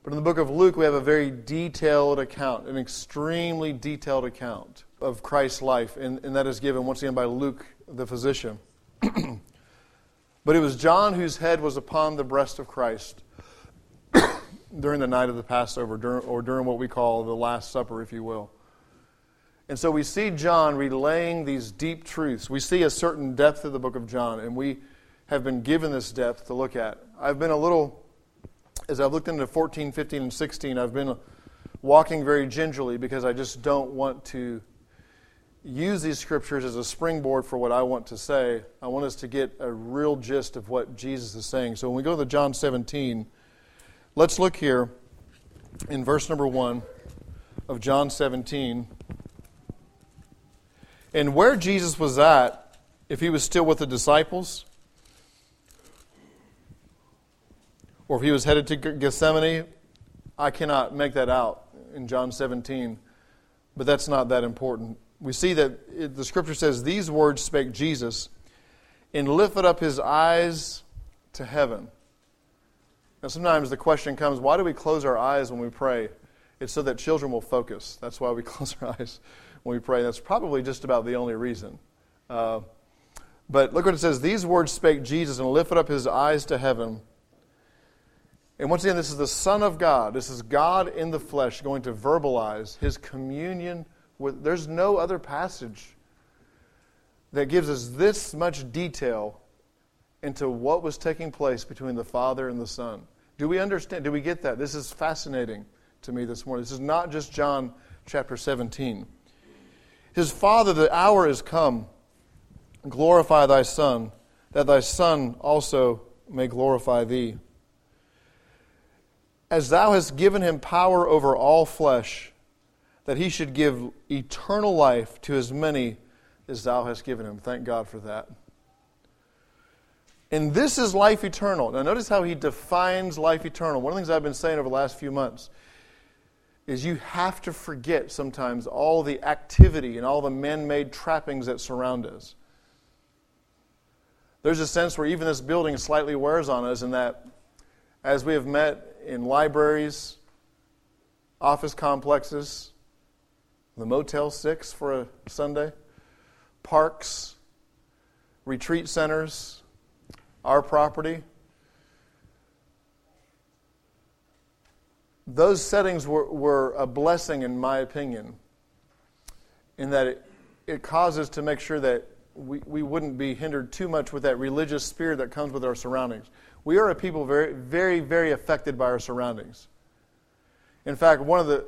But in the book of Luke, we have a very detailed account, an extremely detailed account of Christ's life, and that is given once again by Luke, the physician. But it was John whose head was upon the breast of Christ during the night of the Passover, during what we call the Last Supper, if you will. And so we see John relaying these deep truths. We see a certain depth of the book of John, and we have been given this depth to look at. I've been as I've looked into 14, 15, and 16, I've been walking very gingerly because I just don't want to use these scriptures as a springboard for what I want to say. I want us to get a real gist of what Jesus is saying. So when we go to John 17, let's look here in verse number 1 of John 17. And where Jesus was at, if he was still with the disciples, or if he was headed to Gethsemane, I cannot make that out in John 17, but that's not that important. We see that the Scripture says, these words spake Jesus, and lifted up his eyes to heaven. Now sometimes the question comes, why do we close our eyes when we pray? It's so that children will focus. That's why we close our eyes when we pray. That's probably just about the only reason. But look what it says, these words spake Jesus, and lifted up his eyes to heaven. And once again, this is the Son of God. This is God in the flesh going to verbalize his communion with. There's no other passage that gives us this much detail into what was taking place between the Father and the Son. Do we understand? Do we get that? This is fascinating to me this morning. This is not just John chapter 17. His Father, the hour is come. Glorify thy Son, that thy Son also may glorify thee. As thou hast given him power over all flesh, that he should give eternal life to as many as thou hast given him. Thank God for that. And this is life eternal. Now notice how he defines life eternal. One of the things I've been saying over the last few months is you have to forget sometimes all the activity and all the man-made trappings that surround us. There's a sense where even this building slightly wears on us in that as we have met in libraries, office complexes, the Motel 6 for a Sunday, parks, retreat centers, our property. Those settings were a blessing, in my opinion, in that it caused us to make sure that we wouldn't be hindered too much with that religious spirit that comes with our surroundings. We are a people very, very, very affected by our surroundings. In fact,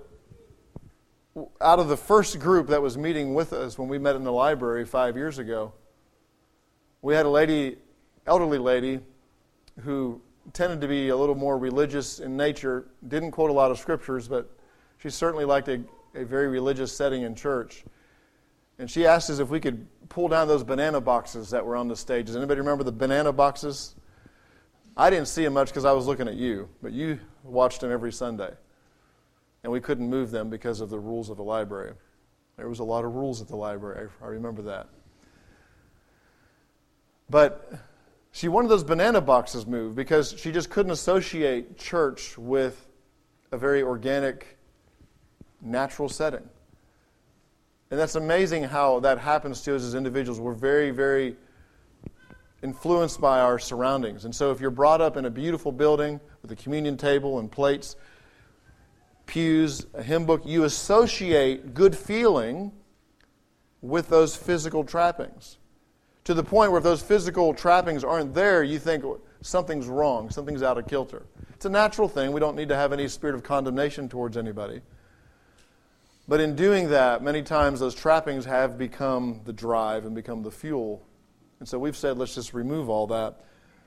out of the first group that was meeting with us when we met in the library 5 years ago, we had a elderly lady who tended to be a little more religious in nature, didn't quote a lot of scriptures, but she certainly liked a very religious setting in church. And she asked us if we could pull down those banana boxes that were on the stage. Does anybody remember the banana boxes? I didn't see them much because I was looking at you, but you watched them every Sunday. And we couldn't move them because of the rules of the library. There was a lot of rules at the library. I remember that. But she wanted those banana boxes moved because she just couldn't associate church with a very organic, natural setting. And that's amazing how that happens to us as individuals. We're very, very influenced by our surroundings. And so if you're brought up in a beautiful building with a communion table and plates, pews, a hymn book, you associate good feeling with those physical trappings. To the point where if those physical trappings aren't there, you think something's wrong, something's out of kilter. It's a natural thing. We don't need to have any spirit of condemnation towards anybody. But in doing that, many times those trappings have become the drive and become the fuel. And so we've said, let's just remove all that.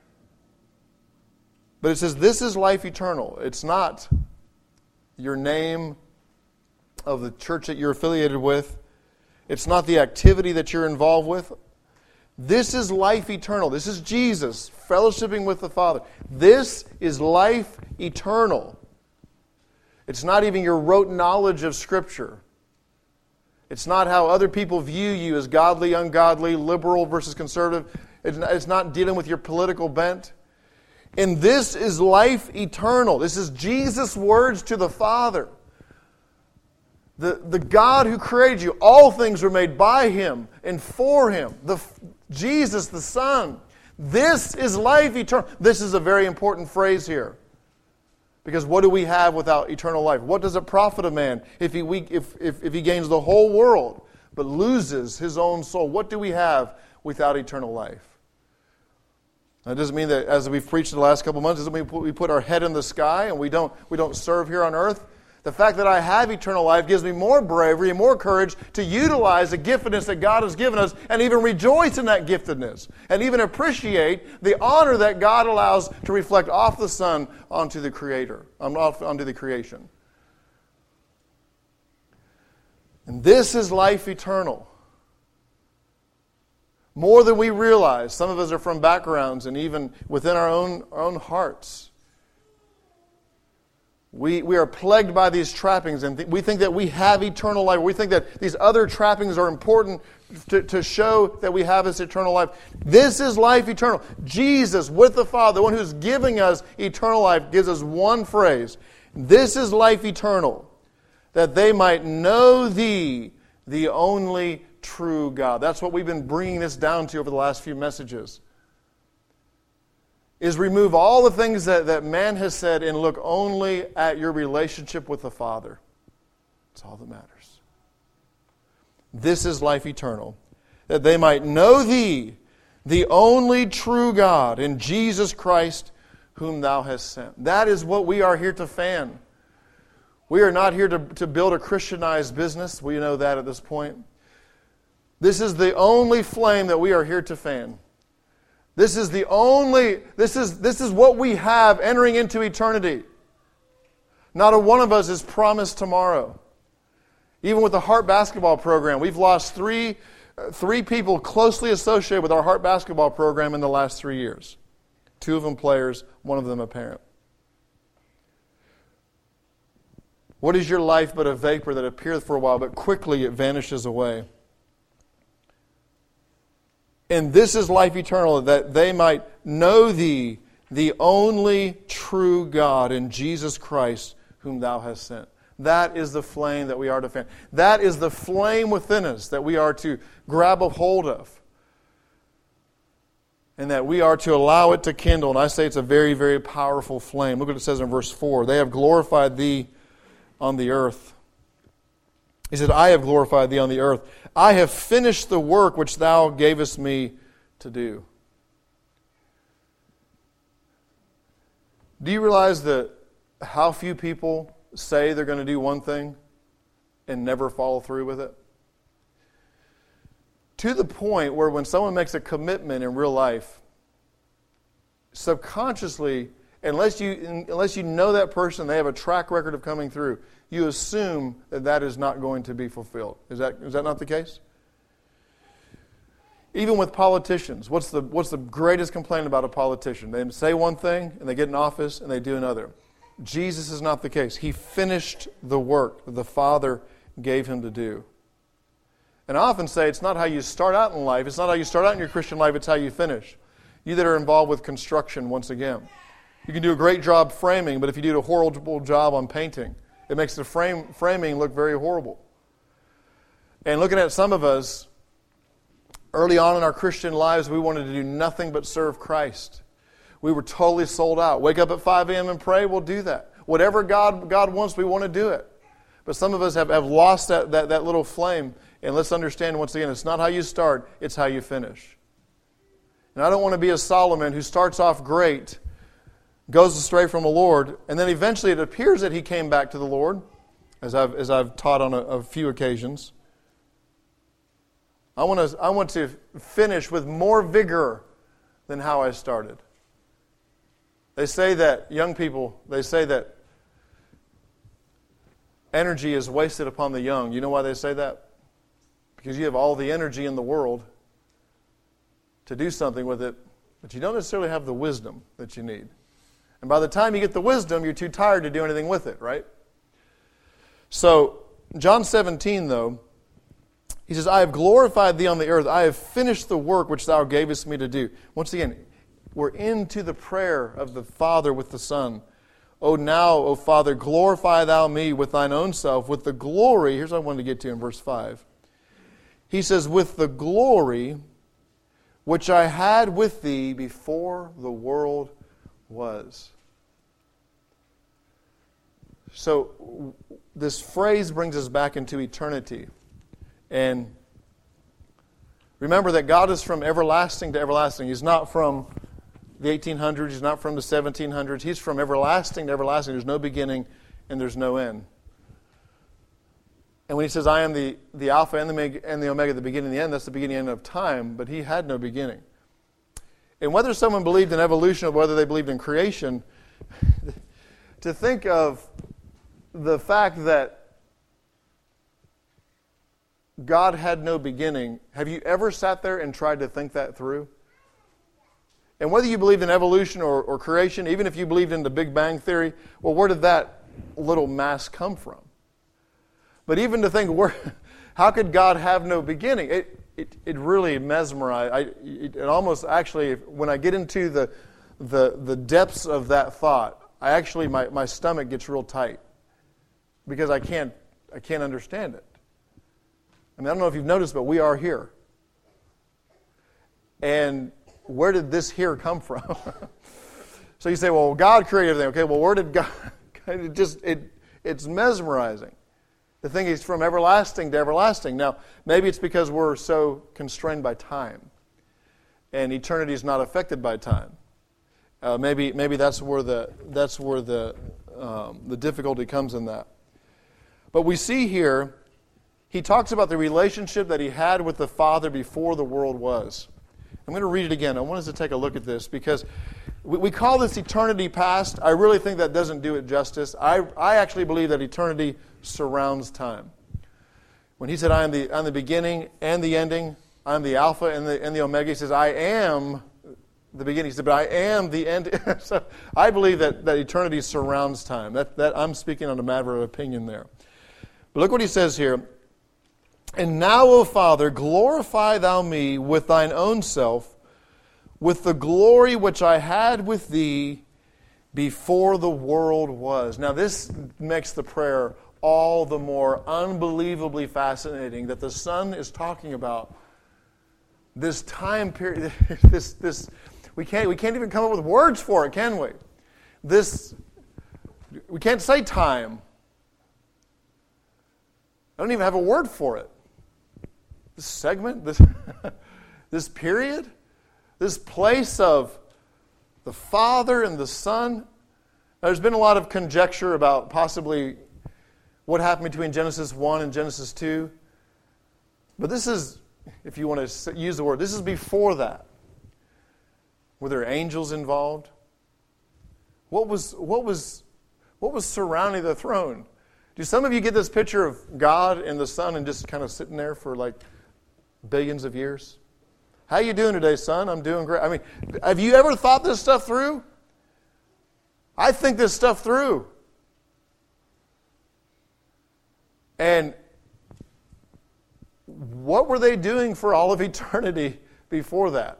But it says, this is life eternal. It's not your name of the church that you're affiliated with. It's not the activity that you're involved with. This is life eternal. This is Jesus fellowshipping with the Father. This is life eternal. It's not even your rote knowledge of Scripture. It's not how other people view you as godly, ungodly, liberal versus conservative. It's not dealing with your political bent. And this is life eternal. This is Jesus' words to the Father. The God who created you, all things were made by Him and for Him. Jesus, the Son. This is life eternal. This is a very important phrase here. Because what do we have without eternal life? What does it profit a man if he gains the whole world but loses his own soul? What do we have without eternal life? That doesn't mean that, as we've preached the last couple of months, doesn't mean we put our head in the sky and we don't serve here on earth. The fact that I have eternal life gives me more bravery and more courage to utilize the giftedness that God has given us and even rejoice in that giftedness and even appreciate the honor that God allows to reflect off the Son onto the Creator, onto the creation. And this is life eternal. More than we realize. Some of us are from backgrounds and even within our own hearts. We are plagued by these trappings, and we think that we have eternal life. We think that these other trappings are important to show that we have this eternal life. This is life eternal. Jesus, with the Father, the one who's giving us eternal life, gives us one phrase. This is life eternal, that they might know Thee, the only true God. That's what we've been bringing this down to over the last few messages. Is remove all the things that man has said and look only at your relationship with the Father. That's all that matters. This is life eternal, that they might know Thee, the only true God, and Jesus Christ, whom Thou hast sent. That is what we are here to fan. We are not here to build a Christianized business. We know that at this point. This is the only flame that we are here to fan. This is what we have entering into eternity. Not a one of us is promised tomorrow. Even with the Heart basketball program, we've lost three people closely associated with our Heart basketball program in the last 3 years. 2 of them players, 1 of them a parent. What is your life but a vapor that appeareth for a while, but quickly it vanishes away? And this is life eternal, that they might know Thee, the only true God, and Jesus Christ, whom Thou hast sent. That is the flame that we are to fan. That is the flame within us that we are to grab a hold of. And that we are to allow it to kindle. And I say it's a very, very powerful flame. Look what it says in verse 4. They have glorified Thee on the earth. He said, I have glorified Thee on the earth. I have finished the work which Thou gavest me to do. Do you realize that how few people say they're going to do one thing and never follow through with it? To the point where when someone makes a commitment in real life, subconsciously, unless you know that person, they have a track record of coming through, you assume that is not going to be fulfilled. Is that not the case? Even with politicians, what's the greatest complaint about a politician? They say one thing and they get in office and they do another. Jesus is not the case. He finished the work that the Father gave Him to do. And I often say it's not how you start out in life, it's not how you start out in your Christian life, it's how you finish. You that are involved with construction, once again. You can do a great job framing, but if you do a horrible job on painting, it makes the framing look very horrible. And looking at some of us, early on in our Christian lives, we wanted to do nothing but serve Christ. We were totally sold out. Wake up at 5 a.m. and pray, we'll do that. Whatever God wants, we want to do it. But some of us have lost that little flame. And let's understand, once again, it's not how you start, it's how you finish. And I don't want to be a Solomon who starts off great, goes astray from the Lord, and then eventually it appears that he came back to the Lord, as I've taught on a few occasions. I want to finish with more vigor than how I started. They say that, young people, they say that energy is wasted upon the young. You know why they say that? Because you have all the energy in the world to do something with it, but you don't necessarily have the wisdom that you need. And by the time you get the wisdom, you're too tired to do anything with it, right? So, John 17, though, he says, I have glorified Thee on the earth. I have finished the work which Thou gavest me to do. Once again, We're into the prayer of the Father with the Son. O now, O Father, glorify thou me with thine own self, with the glory. Here's what I wanted to get to in verse 5. He says, with the glory which I had with thee before the world was. So this phrase brings us back into eternity. And remember that God is from everlasting to everlasting. He's not from the 1800s. He's not from the 1700s. He's from everlasting to everlasting. There's no beginning and there's no end. And when he says, I am the Alpha and the Omega, the beginning and the end, that's the beginning and end of time, but he had no beginning. And whether someone believed in evolution or whether they believed in creation, to think of the fact that God had no beginning, have you ever sat there and tried to think that through? And whether you believed in evolution or creation, even if you believed in the Big Bang Theory, well, where did that little mass come from? But even to think, how could God have no beginning? It really mesmerized. It almost actually, when I get into the depths of that thought, my stomach gets real tight because I can't understand it. I mean, I don't know if you've noticed, but we are here. And where did this here come from? So you say, well, God created everything. Okay, well, where did God? It's mesmerizing. The thing is from everlasting to everlasting. Now, maybe it's because we're so constrained by time, and eternity is not affected by time. Maybe that's where the difficulty comes in that. But we see here, he talks about the relationship that he had with the Father before the world was. I'm going to read it again. I want us to take a look at this because we call this eternity past. I really think that doesn't do it justice. I actually believe that eternity surrounds time. When he said, I am the beginning and the ending, I am the Alpha and the Omega, he says, I am the beginning. He said, but I am the end. So I believe that eternity surrounds time. That I'm speaking on a matter of opinion there. But look what he says here. And now, O Father, glorify thou me with thine own self, with the glory which I had with thee before the world was. Now this makes the prayer all the more unbelievably fascinating that the Son is talking about this time period. This we can't even come up with words for it, can we? We can't say time. I don't even have a word for it. This segment, this period, this place of the Father and the Son. Now, there's been a lot of conjecture about possibly what happened between Genesis 1 and Genesis 2. But this is, if you want to use the word, this is before that. Were there angels involved? What was surrounding the throne? Do some of you get this picture of God and the Son and just kind of sitting there for like billions of years? How you doing today, son? I'm doing great. I mean, have you ever thought this stuff through? I think this stuff through. And what were they doing for all of eternity before that?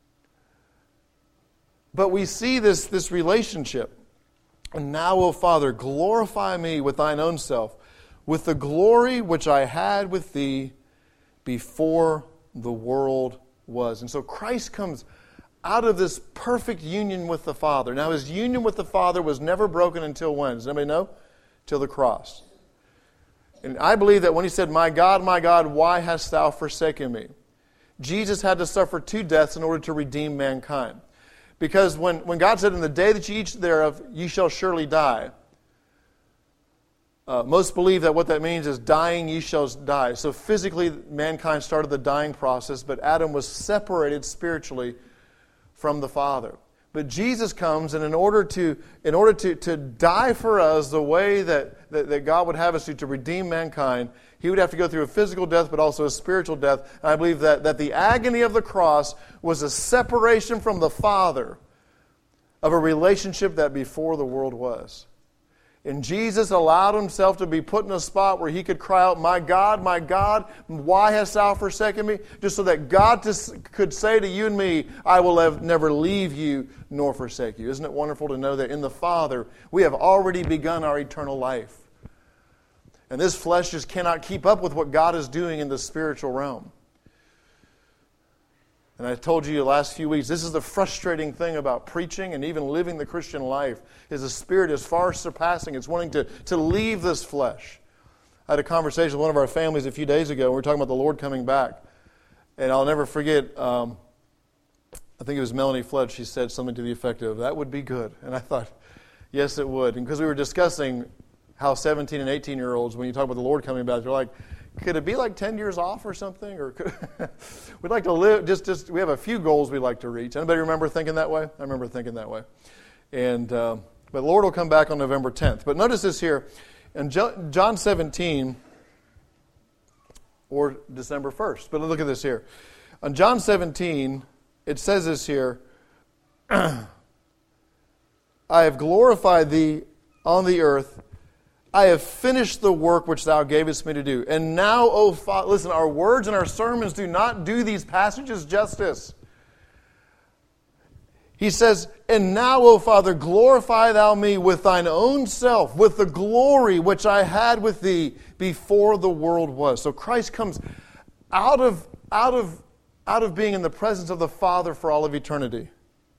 But we see this relationship. And now, O Father, glorify me with thine own self, with the glory which I had with thee before the world was. And so Christ comes out of this perfect union with the Father. Now, his union with the Father was never broken until when? Does anybody know? Till the cross. And I believe that when he said, my God, why hast thou forsaken me? Jesus had to suffer 2 deaths in order to redeem mankind. Because when God said, in the day that ye eat thereof, ye shall surely die. Most believe that what that means is dying, ye shall die. So physically, mankind started the dying process, but Adam was separated spiritually from the Father. But Jesus comes, and in order to die for us the way that God would have us to redeem mankind, he would have to go through a physical death, but also a spiritual death. And I believe that the agony of the cross was a separation from the Father of a relationship that before the world was. And Jesus allowed himself to be put in a spot where he could cry out, my God, why hast thou forsaken me? Just so that God could say to you and me, I will never leave you nor forsake you. Isn't it wonderful to know that in the Father, we have already begun our eternal life? And this flesh just cannot keep up with what God is doing in the spiritual realm. And I told you the last few weeks, this is the frustrating thing about preaching and even living the Christian life, is the Spirit is far surpassing. It's wanting to leave this flesh. I had a conversation with one of our families a few days ago, and we were talking about the Lord coming back. And I'll never forget, I think it was Melanie Flood, she said something to the effect of, that would be good. And I thought, yes, it would. And because we were discussing how 17 and 18-year-olds, when you talk about the Lord coming back, they're like, could it be like 10 years off or something? Or we'd like to live, just we have a few goals we'd like to reach. Anybody remember thinking that way? I remember thinking that way. And but the Lord will come back on November 10th. But notice this here. In John 17, or December 1st. But look at this here. On John 17, it says this here, I have glorified thee on the earth. I have finished the work which thou gavest me to do. And now, O Father, listen, our words and our sermons do not do these passages justice. He says, and now, O Father, glorify thou me with thine own self, with the glory which I had with thee before the world was. So Christ comes out of being in the presence of the Father for all of eternity.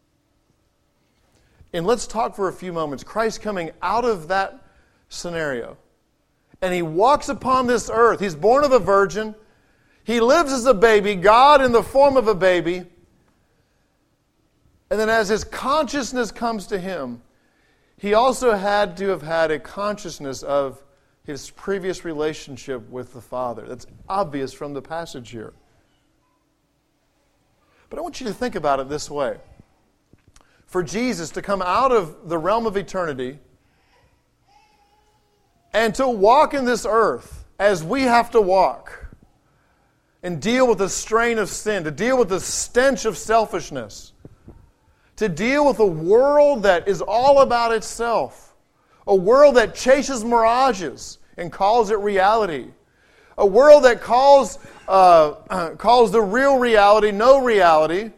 And let's talk for a few moments. Christ coming out of that scenario. And he walks upon this earth. He's born of a virgin. He lives as a baby, God in the form of a baby. And then as his consciousness comes to him, he also had to have had a consciousness of his previous relationship with the Father. That's obvious from the passage here. But I want you to think about it this way. For Jesus to come out of the realm of eternity and to walk in this earth as we have to walk and deal with the strain of sin, to deal with the stench of selfishness, to deal with a world that is all about itself, a world that chases mirages and calls it reality, a world that calls the real reality no reality.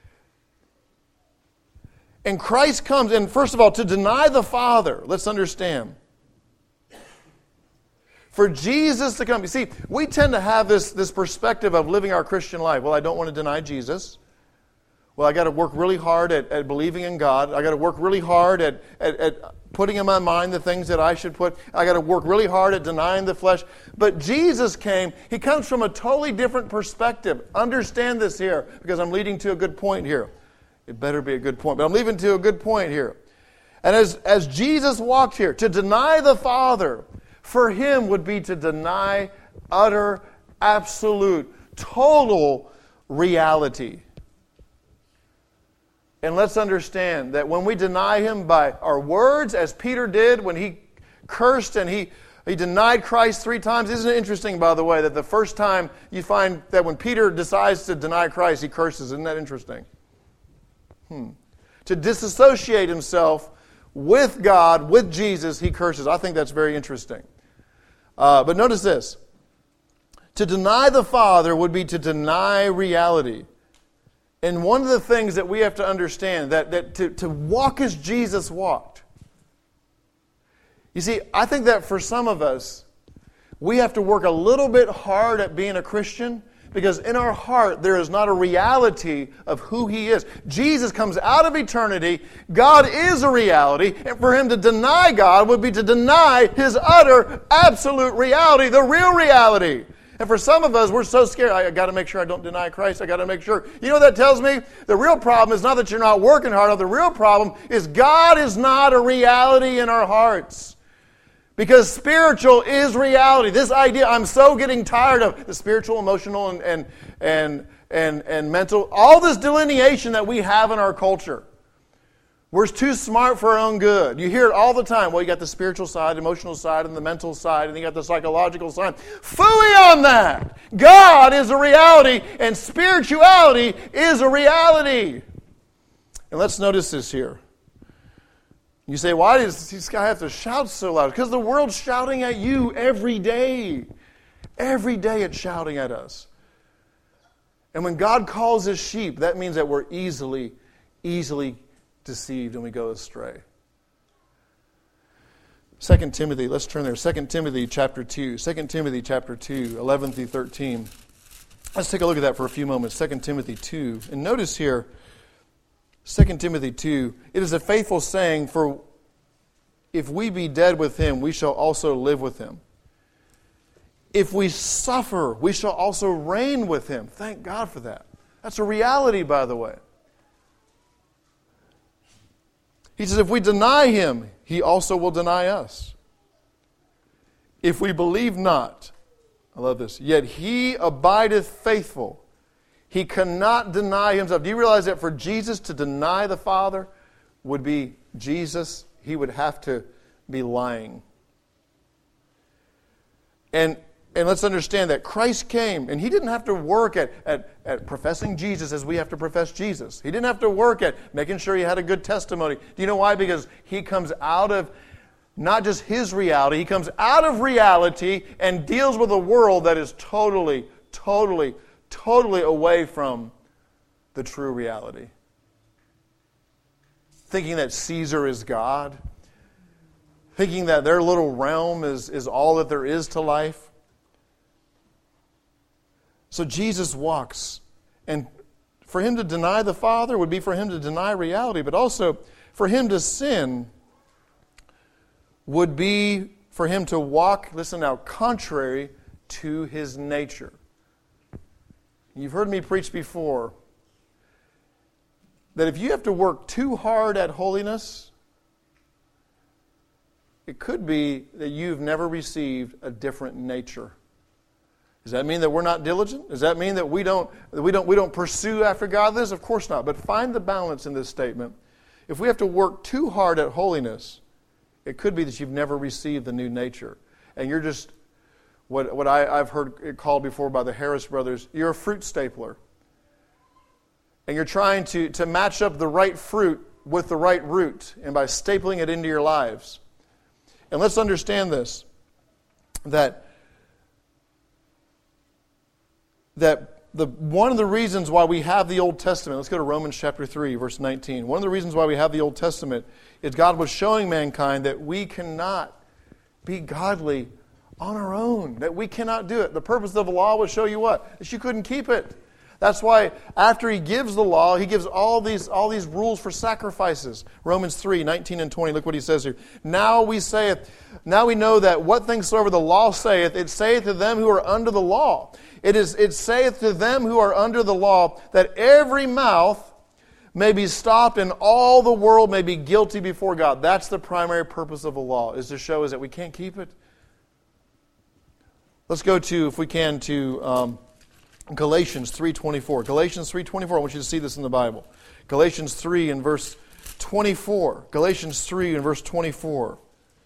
And Christ comes, and first of all, to deny the Father, let's understand. For Jesus to come, you see, we tend to have this perspective of living our Christian life. Well, I don't want to deny Jesus. Well, I got to work really hard at believing in God. I got to work really hard at putting in my mind the things that I should put. I got to work really hard at denying the flesh. But Jesus came. He comes from a totally different perspective. Understand this here, because I'm leading to a good point here. It better be a good point, but I'm leading to a good point here. And as Jesus walked here, to deny the Father, for him would be to deny utter, absolute, total reality. And let's understand that when we deny him by our words, as Peter did when he cursed and he denied Christ 3 times. Isn't it interesting, by the way, that the first time you find that when Peter decides to deny Christ, he curses. Isn't that interesting? To disassociate himself with God, with Jesus, he curses. I think that's very interesting. But notice this. To deny the Father would be to deny reality. And one of the things that we have to understand, that to walk as Jesus walked. You see, I think that for some of us, we have to work a little bit hard at being a Christian, because in our heart there is not a reality of who He is. Jesus comes out of eternity. God is a reality. And for Him to deny God would be to deny His utter, absolute reality, the real reality. And for some of us, we're so scared. I got to make sure I don't deny Christ. I got to make sure. You know what that tells me? The real problem is not that you're not working hard. The real problem is God is not a reality in our hearts. Because spiritual is reality. This idea, I'm so getting tired of the spiritual, emotional, and mental. All this delineation that we have in our culture. We're too smart for our own good. You hear it all the time. Well, you got the spiritual side, emotional side, and the mental side, and you got the psychological side. Phooey on that! God is a reality, and spirituality is a reality. And let's notice this here. You say, why does this guy have to shout so loud? Because the world's shouting at you every day. Every day it's shouting at us. And when God calls His sheep, that means that we're easily deceived and we go astray. 2 Timothy, let's turn there. 2 Timothy chapter 2. 2 Timothy chapter 2, 11 through 13. Let's take a look at that for a few moments. 2 Timothy 2. And notice here, 2 Timothy 2, it is a faithful saying, for if we be dead with Him, we shall also live with Him. If we suffer, we shall also reign with Him. Thank God for that. That's a reality, by the way. He says, if we deny Him, He also will deny us. If we believe not, I love this, yet He abideth faithful. He cannot deny Himself. Do you realize that for Jesus to deny the Father would be Jesus? He would have to be lying. And let's understand that Christ came, and He didn't have to work at professing Jesus as we have to profess Jesus. He didn't have to work at making sure He had a good testimony. Do you know why? Because He comes out of not just His reality, He comes out of reality and deals with a world that is totally away from the true reality. Thinking that Caesar is God. Thinking that their little realm is all that there is to life. So Jesus walks, and for Him to deny the Father would be for Him to deny reality, but also for Him to sin would be for Him to walk, listen now, contrary to His nature. You've heard me preach before that if you have to work too hard at holiness, it could be that you've never received a different nature. Does that mean that we're not diligent? Does that mean that we don't pursue after godliness? Of course not. But find the balance in this statement. If we have to work too hard at holiness, it could be that you've never received the new nature. And you're just, what I've heard it called before by the Harris brothers, you're a fruit stapler. And you're trying to match up the right fruit with the right root, and by stapling it into your lives. And let's understand this, that one of the reasons why we have the Old Testament, let's go to Romans chapter 3, verse 19. One of the reasons why we have the Old Testament is God was showing mankind that we cannot be godly on our own, that we cannot do it. The purpose of the law was show you what? That you couldn't keep it. That's why after He gives the law, He gives all these rules for sacrifices. Romans 3, 19 and 20, look what He says here. Now we know that what things soever the law saith, it saith to them who are under the law. It saith to them who are under the law that every mouth may be stopped and all the world may be guilty before God. That's the primary purpose of the law, is to show us that we can't keep it. Let's go to, if we can, to Galatians 3:24. Galatians 3:24. I want you to see this in the Bible. Galatians 3 and verse 24. Galatians 3 and verse 24.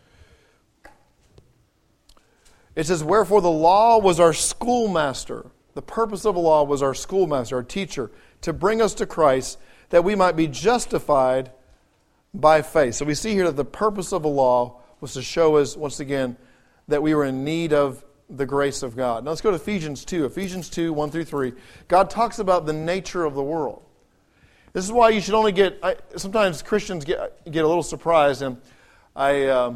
It says, wherefore the law was our schoolmaster. The purpose of the law was our schoolmaster, our teacher, to bring us to Christ, that we might be justified by faith. So we see here that the purpose of the law was to show us, once again, that we were in need of the grace of God. Now let's go to Ephesians 2. Ephesians 2, 1 through 3. God talks about the nature of the world. This is why you should only get... sometimes Christians get a little surprised, and I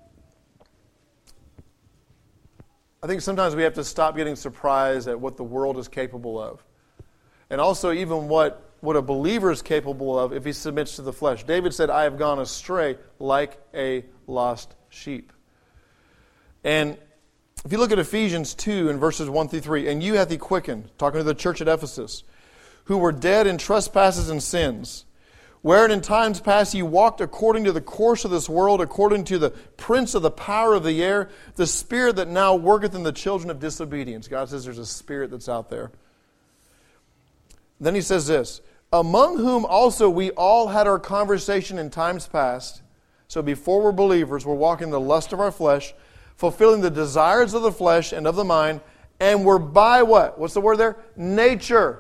think sometimes we have to stop getting surprised at what the world is capable of. And also even what a believer is capable of if he submits to the flesh. David said, I have gone astray like a lost sheep. And if you look at Ephesians 2 in verses 1 through 3, and you hath He quickened, talking to the church at Ephesus, who were dead in trespasses and sins, wherein in times past ye walked according to the course of this world, according to the prince of the power of the air, the spirit that now worketh in the children of disobedience. God says there's a spirit that's out there. Then He says this, among whom also we all had our conversation in times past. So before we're believers, we're walking in the lust of our flesh, fulfilling the desires of the flesh and of the mind, and we're by what? What's the word there? Nature.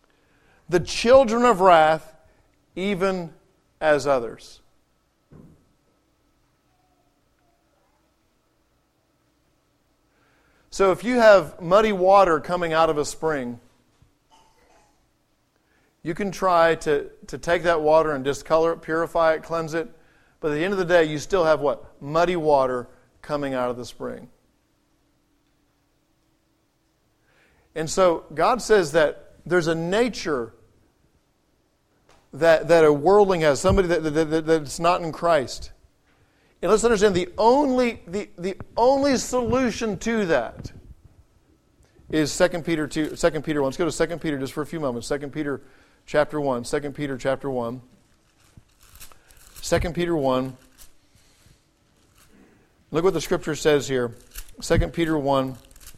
The children of wrath, even as others. So if you have muddy water coming out of a spring, you can try to take that water and discolor it, purify it, cleanse it. But at the end of the day, you still have what? Muddy water coming out of the spring. And so God says that there's a nature that a worldling has, somebody that's not in Christ. And let's understand the only solution to that is 2 Peter 2, 2 Peter 1. Let's go to 2 Peter just for a few moments. 2 Peter chapter 1. 2 Peter chapter 1. 2 Peter 1. Look what the Scripture says here. 2 Peter 1.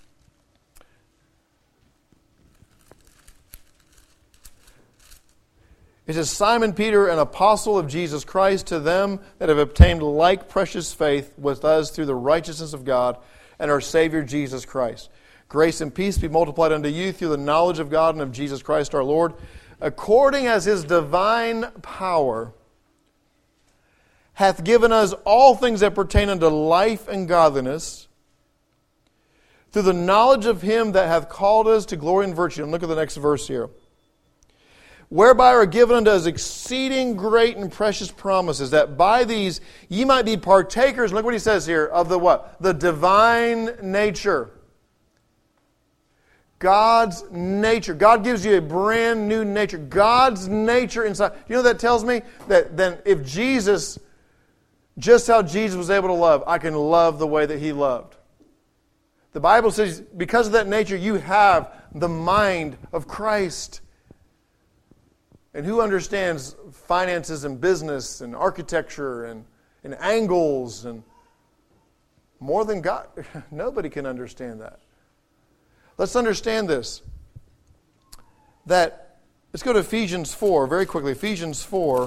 It says, Simon Peter, an apostle of Jesus Christ, to them that have obtained like precious faith with us through the righteousness of God and our Savior Jesus Christ. Grace and peace be multiplied unto you through the knowledge of God and of Jesus Christ our Lord, according as His divine power hath given us all things that pertain unto life and godliness, through the knowledge of Him that hath called us to glory and virtue. And look at the next verse here. Whereby are given unto us exceeding great and precious promises, that by these ye might be partakers, look what he says here, of the what? The divine nature. God's nature. God gives you a brand new nature. God's nature inside. You know what that tells me? That then if Jesus, just how Jesus was able to love, I can love the way that He loved. The Bible says because of that nature you have the mind of Christ. And who understands finances and business and architecture and angles and more than God? Nobody can understand that. Let's understand this. Let's go to Ephesians 4 very quickly. Ephesians 4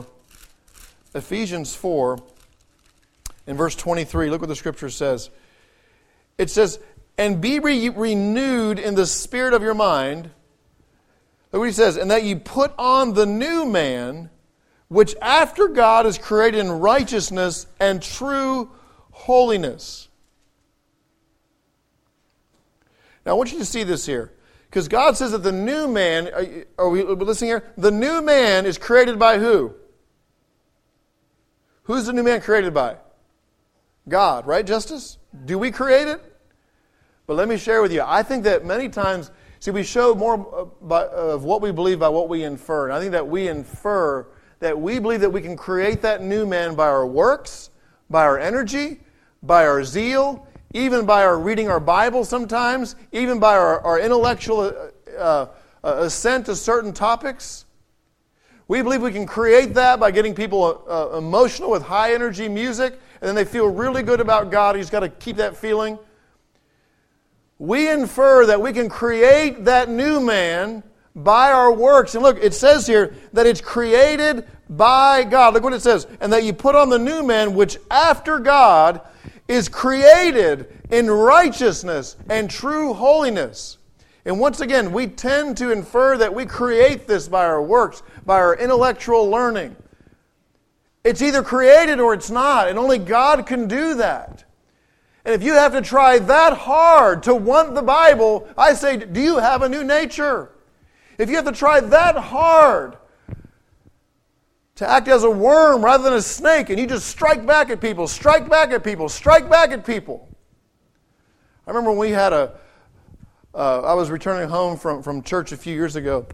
in verse 23. Look what the Scripture says. It says, and be renewed in the spirit of your mind. Look what he says, and that you put on the new man, which after God is created in righteousness and true holiness. Now I want you to see this here. Because God says that the new man, are we listening here? The new man is created by who? Who's the new man created by? God, right, Justice? Do we create it? But let me share with you, I think that many times, see, we show more of what we believe by what we infer. And I think that we infer that we believe that we can create that new man by our works, by our energy, by our zeal, even by our reading our Bible sometimes, even by our intellectual assent to certain topics. We believe we can create that by getting people emotional with high energy music, and then they feel really good about God. You just got to keep that feeling. We infer that we can create that new man by our works. And look, it says here that it's created by God. Look what it says. And that you put on the new man, which after God is created in righteousness and true holiness. And once again, we tend to infer that we create this by our works, by our intellectual learning. It's either created or it's not, and only God can do that. And if you have to try that hard to want the Bible, I say, do you have a new nature? If you have to try that hard to act as a worm rather than a snake, and you just strike back at people, strike back at people, strike back at people. I remember when we had I was returning home from church a few years ago,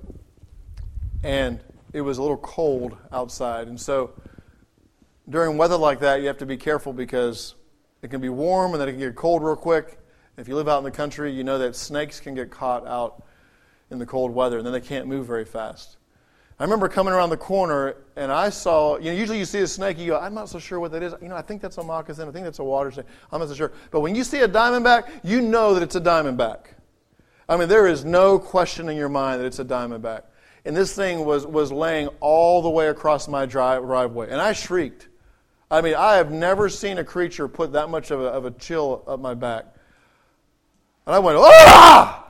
and it was a little cold outside. And so during weather like that, you have to be careful because it can be warm and then it can get cold real quick. If you live out in the country, you know that snakes can get caught out in the cold weather, and then they can't move very fast. I remember coming around the corner, and I saw, usually you see a snake, you go, I'm not so sure what that is. I think that's a moccasin, I think that's a water snake. I'm not so sure. But when you see a diamondback, you know that it's a diamondback. I mean, there is no question in your mind that it's a diamondback. And this thing was laying all the way across my driveway, and I shrieked. I mean, I have never seen a creature put that much of a chill up my back. And I went, ah!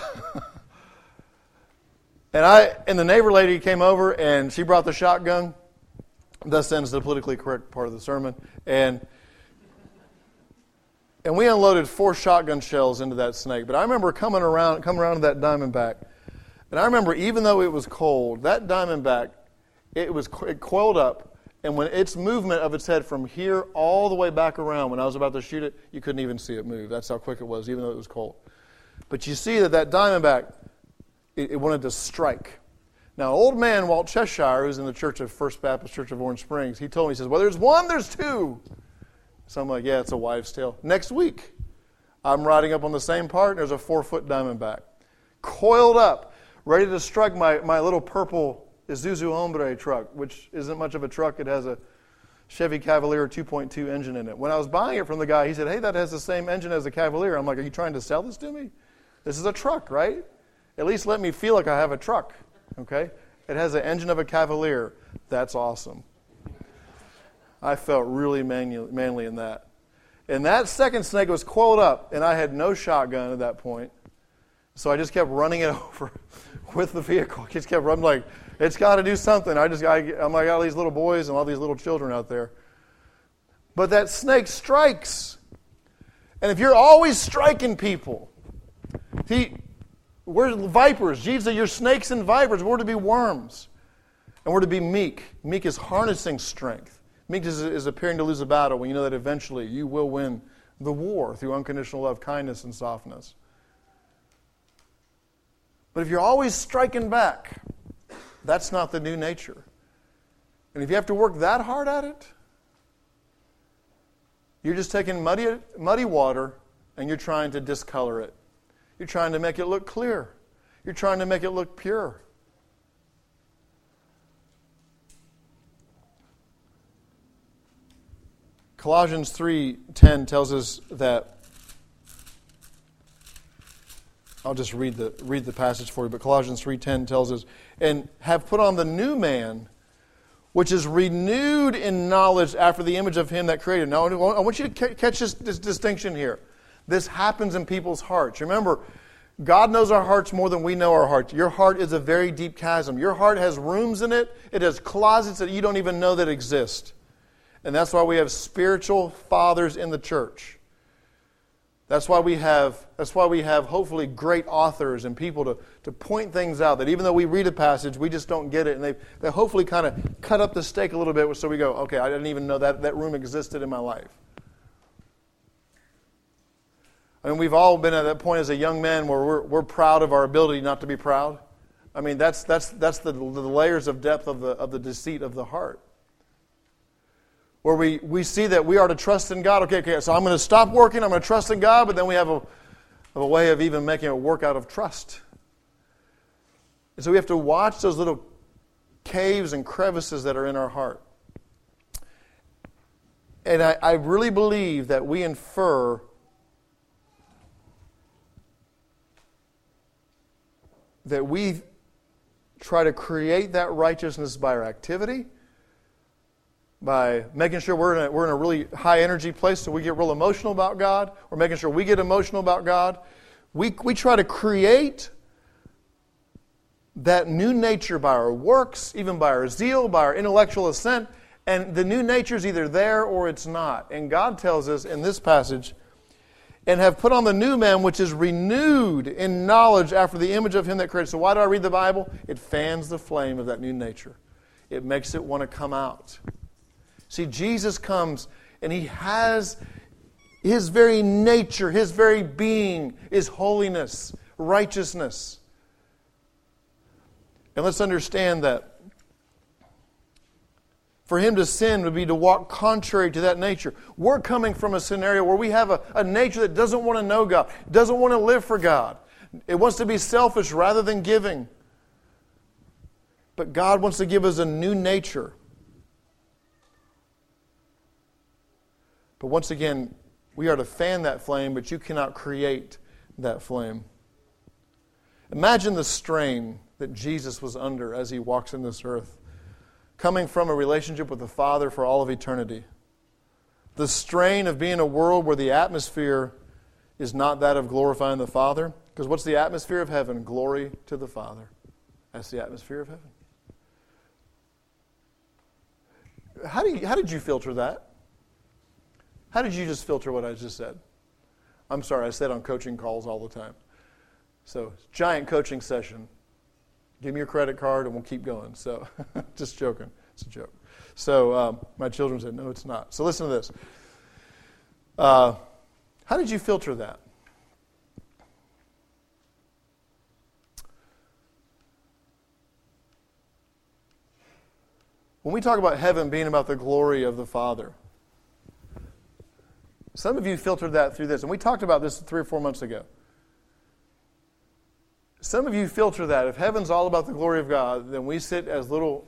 And the neighbor lady came over, and she brought the shotgun. Thus ends the politically correct part of the sermon. And And we unloaded 4 shotgun shells into that snake. But I remember coming around to that diamondback. And I remember, even though it was cold, that diamondback, it coiled up. And when its movement of its head from here all the way back around, when I was about to shoot it, you couldn't even see it move. That's how quick it was, even though it was cold. But you see that diamondback, it wanted to strike. Now, old man Walt Cheshire, who's in the Church of First Baptist Church of Orange Springs, he told me, he says, well, there's one, there's two. So I'm like, yeah, it's a wives' tale. Next week, I'm riding up on the same part, and there's a 4-foot diamondback, coiled up, ready to strike my little purple Isuzu Hombre truck, which isn't much of a truck. It has a Chevy Cavalier 2.2 engine in it. When I was buying it from the guy, he said, hey, that has the same engine as the Cavalier. I'm like, are you trying to sell this to me? This is a truck, right? At least let me feel like I have a truck, okay? It has the engine of a Cavalier. That's awesome. I felt really manly in that. And that second snake was coiled up, and I had no shotgun at that point. So I just kept running it over with the vehicle. I just kept running like, it's got to do something. I'm like, I got all these little boys and all these little children out there. But that snake strikes. And if you're always striking people, we're vipers. Jesus said, you're snakes and vipers. We're to be worms. And we're to be meek. Meek is harnessing strength. Meekness is appearing to lose a battle when you know that eventually you will win the war through unconditional love, kindness, and softness. But if you're always striking back, that's not the new nature. And if you have to work that hard at it, you're just taking muddy water and you're trying to discolor it. You're trying to make it look clear. You're trying to make it look pure. Colossians 3:10 tells us that, I'll just read the passage for you, but Colossians 3:10 tells us, and have put on the new man, which is renewed in knowledge after the image of him that created. Now, I want you to catch this distinction here. This happens in people's hearts. Remember, God knows our hearts more than we know our hearts. Your heart is a very deep chasm. Your heart has rooms in it. It has closets that you don't even know that exist. And that's why we have spiritual fathers in the church. That's why we have hopefully great authors and people to point things out that even though we read a passage, we just don't get it. And they hopefully kind of cut up the steak a little bit so we go, okay, I didn't even know that room existed in my life. I mean, we've all been at that point as a young man where we're proud of our ability not to be proud. I mean, that's the layers of depth of the deceit of the heart. Where we see that we are to trust in God. Okay, so I'm going to stop working, I'm going to trust in God, but then we have a way of even making it work out of trust. And so we have to watch those little caves and crevices that are in our heart. And I really believe that we infer that we try to create that righteousness by our activity, by making sure we're in a really high energy place so we get real emotional about God, or making sure we get emotional about God. We try to create that new nature by our works, even by our zeal, by our intellectual assent, and the new nature is either there or it's not. And God tells us in this passage, and have put on the new man which is renewed in knowledge after the image of him that created. So why do I read the Bible? It fans the flame of that new nature. It makes it want to come out. See, Jesus comes and he has his very nature, his very being is holiness, righteousness. And let's understand that for him to sin would be to walk contrary to that nature. We're coming from a scenario where we have a nature that doesn't want to know God, doesn't want to live for God. It wants to be selfish rather than giving. But God wants to give us a new nature. But once again, we are to fan that flame, but you cannot create that flame. Imagine the strain that Jesus was under as he walks in this earth, coming from a relationship with the Father for all of eternity. The strain of being in a world where the atmosphere is not that of glorifying the Father. Because what's the atmosphere of heaven? Glory to the Father. That's the atmosphere of heaven. How did you filter that? How did you just filter what I just said? I'm sorry, I said on coaching calls all the time. So, giant coaching session. Give me your credit card and we'll keep going. So, just joking. It's a joke. So, my children said, no, it's not. So, listen to this. How did you filter that? When we talk about heaven being about the glory of the Father, some of you filtered that through this. And we talked about this 3 or 4 months ago. Some of you filter that. If heaven's all about the glory of God, then we sit as little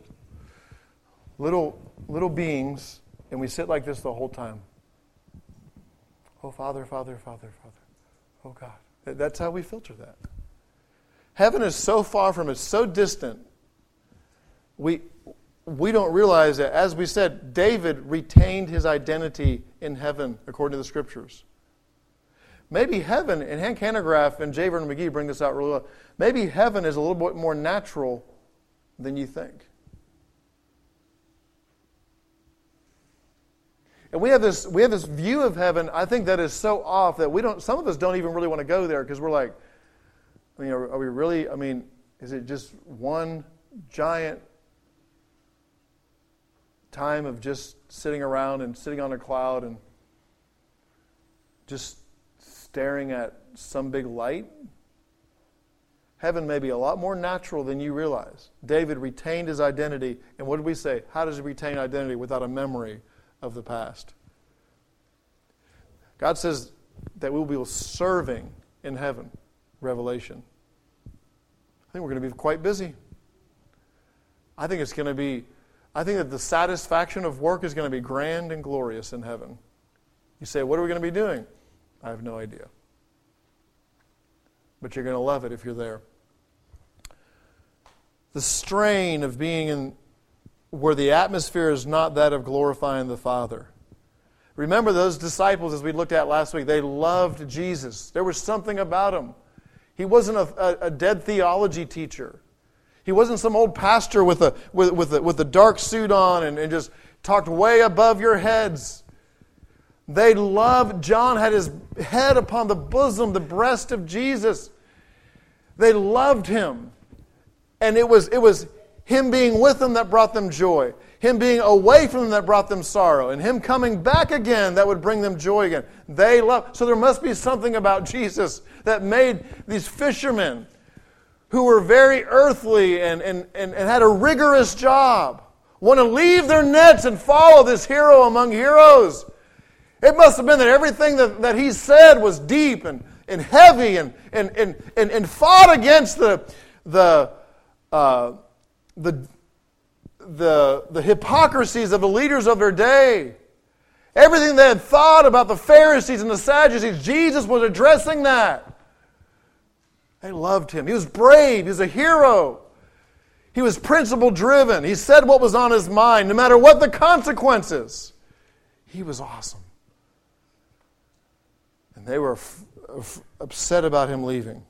beings, and we sit like this the whole time. Oh, Father, Father, Father, Father. Oh, God. That's how we filter that. Heaven is so far from us, so distant. We don't realize that, as we said, David retained his identity in heaven, according to the Scriptures. Maybe heaven, and Hank Hanegraaff and J. Vernon McGee bring this out really well, maybe heaven is a little bit more natural than you think. And we have this view of heaven, I think, that is so off that some of us don't even really want to go there because we're like, are we really, is it just one giant time of just sitting around and sitting on a cloud and just staring at some big light? Heaven may be a lot more natural than you realize. David retained his identity, and what did we say? How does he retain identity without a memory of the past? God says that we will be serving in heaven. Revelation. I think we're going to be quite busy. I think that the satisfaction of work is going to be grand and glorious in heaven. You say, what are we going to be doing? I have no idea. But you're going to love it if you're there. The strain of being in where the atmosphere is not that of glorifying the Father. Remember those disciples, as we looked at last week, they loved Jesus. There was something about him. He wasn't a dead theology teacher. He wasn't some old pastor with a dark suit on and just talked way above your heads. They loved, John had his head upon the bosom, the breast of Jesus. They loved him. And it was him being with them that brought them joy. Him being away from them that brought them sorrow. And him coming back again that would bring them joy again. They loved. So there must be something about Jesus that made these fishermen who were very earthly and had a rigorous job want to leave their nets and follow this hero among heroes. It must have been that everything that he said was deep and heavy and fought against the hypocrisies of the leaders of their day. Everything they had thought about the Pharisees and the Sadducees, Jesus was addressing that. They loved him. He was brave. He was a hero. He was principle-driven. He said what was on his mind, no matter what the consequences. He was awesome. And they were upset about him leaving.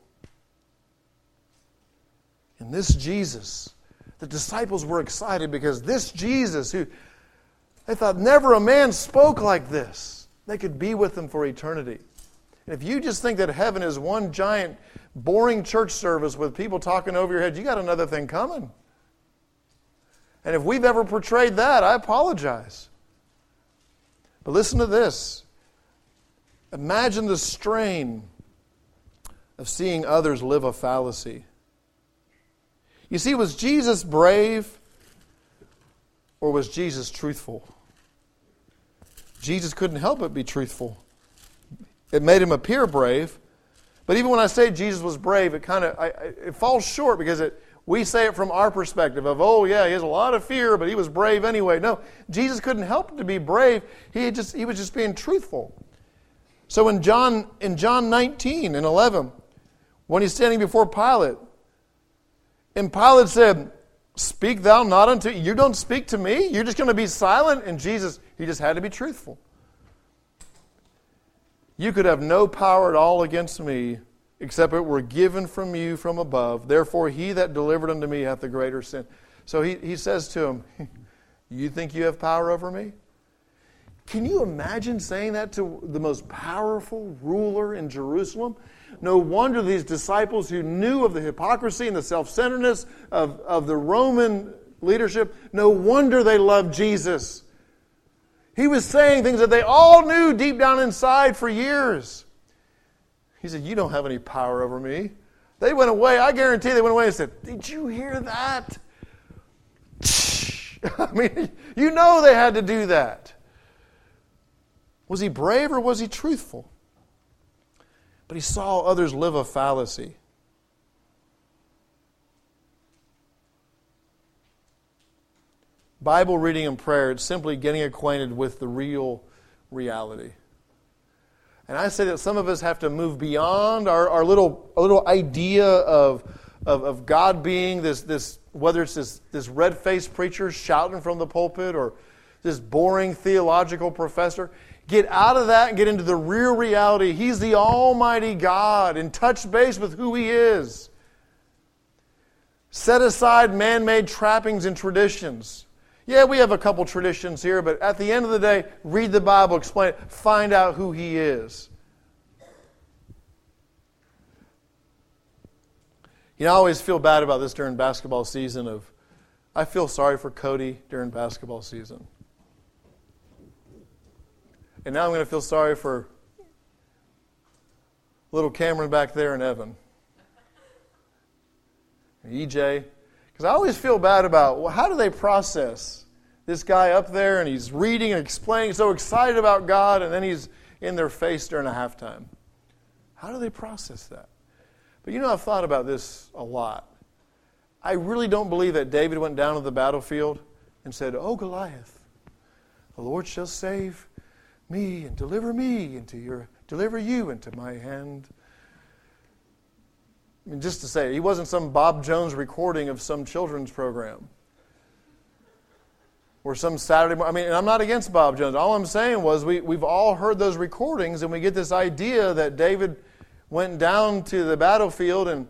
And this Jesus, the disciples were excited because this Jesus, who they thought never a man spoke like this, they could be with him for eternity. And if you just think that heaven is one giant, boring church service with people talking over your head, you got another thing coming. And if we've ever portrayed that, I apologize. But listen to this. Imagine the strain of seeing others live a fallacy. You see, was Jesus brave or was Jesus truthful? Jesus couldn't help but be truthful. It made him appear brave. But even when I say Jesus was brave, it falls short because we say it from our perspective of, oh yeah, he has a lot of fear, but he was brave anyway. No, Jesus couldn't help to be brave. He was just being truthful. So in John 19 and 11, when he's standing before Pilate, and Pilate said, "Speak thou not unto you don't speak to me? You're just going to be silent?" And Jesus, he just had to be truthful. You could have no power at all against me, except it were given from you from above. Therefore he that delivered unto me hath the greater sin. So he says to him, you think you have power over me? Can you imagine saying that to the most powerful ruler in Jerusalem? No wonder these disciples who knew of the hypocrisy and the self-centeredness of the Roman leadership, no wonder they loved Jesus. He was saying things that they all knew deep down inside for years. He said, you don't have any power over me. They went away. I guarantee they went away and said, did you hear that? I mean, you know they had to do that. Was he brave or was he truthful? But he saw others live a fallacy. Bible reading and prayer, it's simply getting acquainted with the real reality. And I say that some of us have to move beyond our little idea of God being this whether it's this red-faced preacher shouting from the pulpit or this boring theological professor. Get out of that and get into the real reality. He's the Almighty God, and touch base with who He is. Set aside man-made trappings and traditions. Yeah, we have a couple traditions here, but at the end of the day, read the Bible, explain it, find out who He is. You know, I always feel bad about this during basketball season. I feel sorry for Cody during basketball season. And now I'm going to feel sorry for little Cameron back there and Evan. And EJ. Because I always feel bad about, well, how do they process this guy up there and he's reading and explaining, so excited about God, and then he's in their face during a halftime. How do they process that? But you know, I've thought about this a lot. I really don't believe that David went down to the battlefield and said, "Oh, Goliath, the Lord shall save me and deliver you into my hand." I mean, just to say, he wasn't some Bob Jones recording of some children's program. Or some Saturday morning. I mean, and I'm not against Bob Jones. All I'm saying was we've all heard those recordings, and we get this idea that David went down to the battlefield and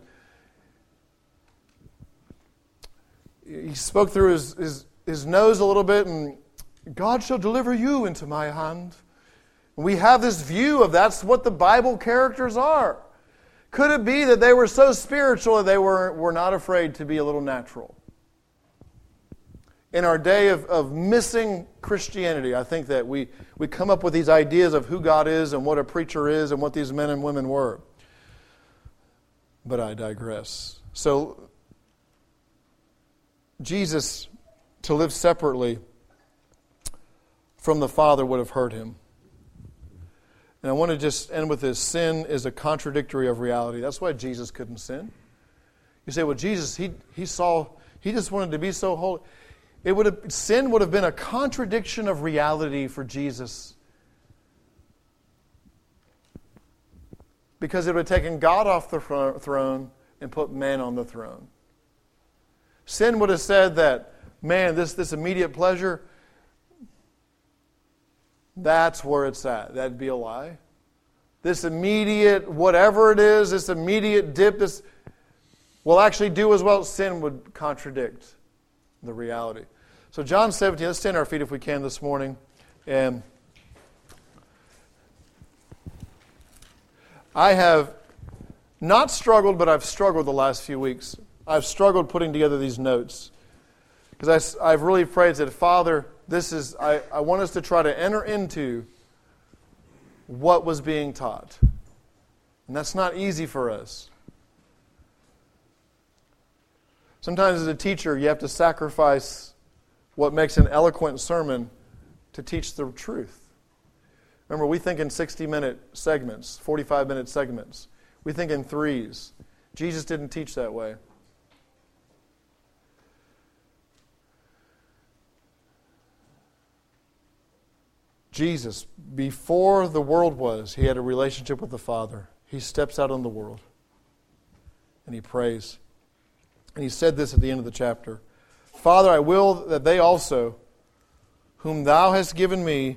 he spoke through his nose a little bit, and God shall deliver you into my hand. And we have this view of that's what the Bible characters are. Could it be that they were so spiritual that they were not afraid to be a little natural? In our day of missing Christianity, I think that we come up with these ideas of who God is and what a preacher is and what these men and women were. But I digress. So, Jesus, to live separately from the Father would have hurt Him. And I want to just end with this. Sin is a contradictory of reality. That's why Jesus couldn't sin. You say, well, Jesus, he just wanted to be so holy. Sin would have been a contradiction of reality for Jesus. Because it would have taken God off the throne and put man on the throne. Sin would have said that, man, this immediate pleasure, that's where it's at. That'd be a lie. This immediate, whatever it is, this immediate dip, this will actually do as well. Sin would contradict the reality. So John 17, let's stand on our feet if we can this morning. And I have not struggled, but I've struggled the last few weeks. I've struggled putting together these notes. Because I've really prayed that, Father, I want us to try to enter into what was being taught. And that's not easy for us. Sometimes as a teacher, you have to sacrifice what makes an eloquent sermon to teach the truth. Remember, we think in 60-minute segments, 45-minute segments. We think in threes. Jesus didn't teach that way. Jesus, before the world was, He had a relationship with the Father. He steps out in the world and He prays. And He said this at the end of the chapter. Father, I will that they also, whom Thou hast given me,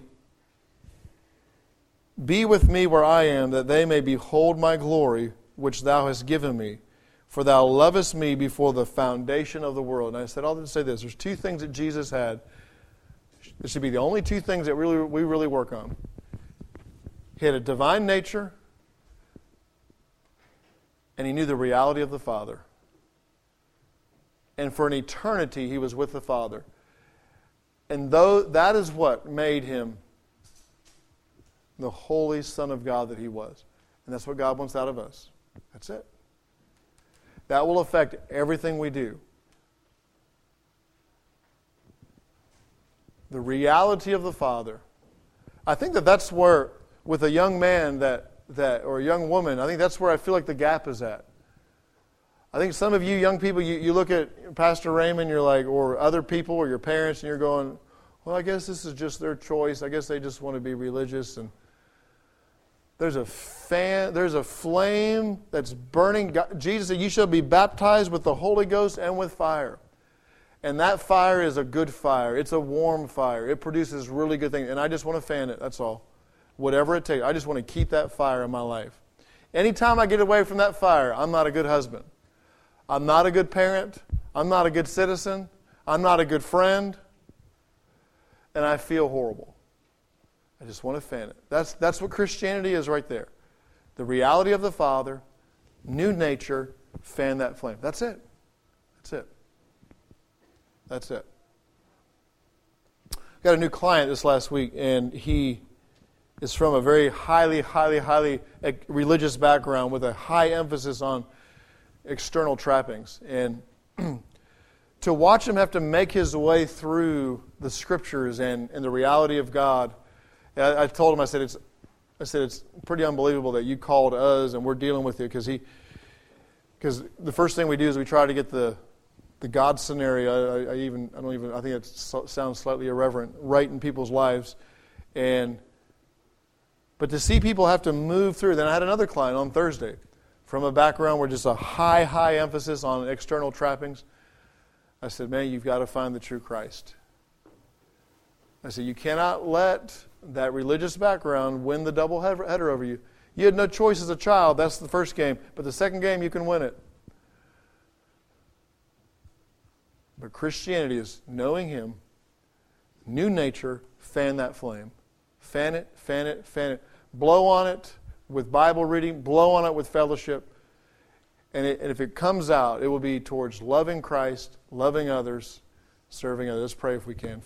be with me where I am, that they may behold my glory, which Thou hast given me. For Thou lovest me before the foundation of the world. And I said all to say this. There's two things that Jesus had. marriage. It should be the only two things that we really work on. He had a divine nature, and he knew the reality of the Father. And for an eternity, he was with the Father. And though that is what made him the holy Son of God that he was. And that's what God wants out of us. That's it. That will affect everything we do. The reality of the Father. I think that's where, with a young man or a young woman, I think that's where I feel like the gap is at. I think some of you young people, you look at Pastor Raymond, you're like, or other people, or your parents, and you're going, well, I guess this is just their choice. I guess they just want to be religious. And there's a flame that's burning. Jesus said, you shall be baptized with the Holy Ghost and with fire. And that fire is a good fire. It's a warm fire. It produces really good things. And I just want to fan it, that's all. Whatever it takes. I just want to keep that fire in my life. Anytime I get away from that fire, I'm not a good husband. I'm not a good parent. I'm not a good citizen. I'm not a good friend. And I feel horrible. I just want to fan it. That's what Christianity is right there. The reality of the Father, new nature, fan that flame. That's it. That's it. That's it. Got a new client this last week, and he is from a very highly religious background with a high emphasis on external trappings. And to watch him have to make his way through the Scriptures and the reality of God, I told him, I said, it's pretty unbelievable that you called us and we're dealing with you, because the first thing we do is we try to get the God scenario. I think it sounds slightly irreverent, right in people's lives, but to see people have to move through. Then I had another client on Thursday from a background where just a high emphasis on external trappings. I said, man, you've got to find the true Christ. I said, you cannot let that religious background win the double header over you. You had no choice as a child. That's the first game. But the second game, you can win it. But Christianity is knowing Him, new nature, fan that flame. Fan it, fan it, fan it. Blow on it with Bible reading. Blow on it with fellowship. And if it comes out, it will be towards loving Christ, loving others, serving others. Let's pray if we can.